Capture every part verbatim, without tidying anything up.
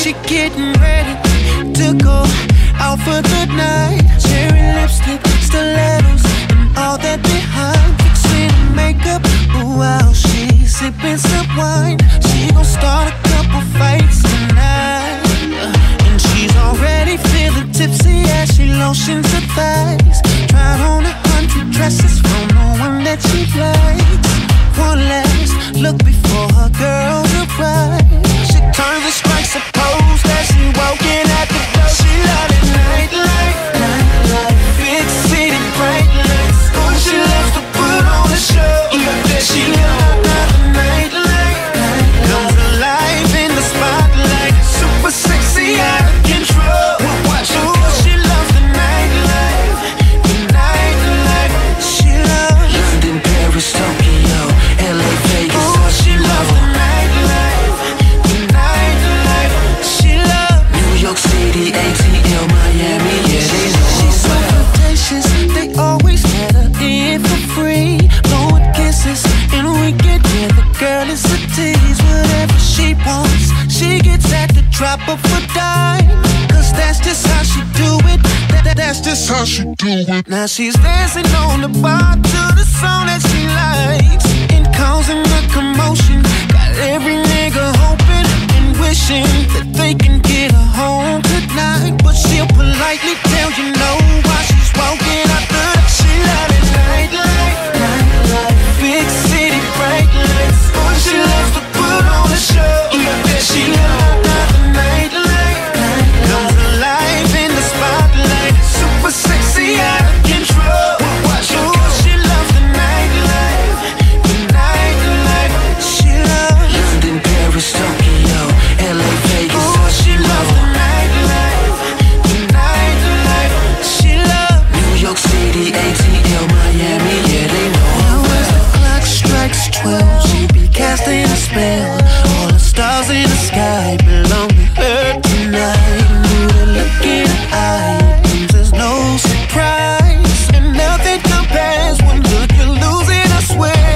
she getting ready to go out for the night. Cherry lipstick, stilettos, and all that behind. Fixing makeup, while she's sipping some wine. She gon' start a couple fights tonight, and she's already feeling tipsy as she lotions her thighs. Tried on a hundred dresses from the one that she likes. One last look before her girls arrive. She turns and strikes a pose as she walking at the door. She love it nightlife, nightlife, big city bright lights. Oh, she loves to put on a show. She love the nightlife, comes alive in the spotlight. Super sexy, out of control. Oh, she loves the nightlife, the nightlife. She loves London, Paris, Tokyo, L A, Vegas. Oh, she loves the nightlife, the nightlife. She loves New York City, A T L, Miami. Yeah, she's she's so flirtatious. They always let her in for free, blowing kisses, and we get there. The girl is a tease. Whatever she wants, she gets at the drop of a dime. Cause that's just how she do it. That, that, that's just how she do it. Now she's dancing on the bar to the song that she likes, and causing a commotion. Got every nigga hoping and wishing that they can get her home tonight. But she'll politely tell you no while she's walking out the door. She love it nightlife, nightlife, big city bright lights. Oh, she loves to put on a show. She loves the nightlife, comes alive in the spotlight. Super sexy, out of control. Oh, she loves the nightlife, the nightlife. She loves London, Paris, Tokyo, L A, Vegas. Oh, she loves the nightlife, the nightlife. She loves New York City, A T L, Miami. Yeah, they know. Now as the clock strikes twelve, she be casting a spell. All the stars in the sky belong to her tonight. Knew the look in her eyes, there's no surprise, and nothing compares when look you're losing, I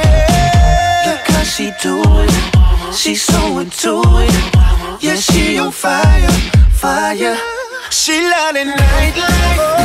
swear. Look how she do it, she's so into it. Yeah, she on fire, fire. She love the nightlife.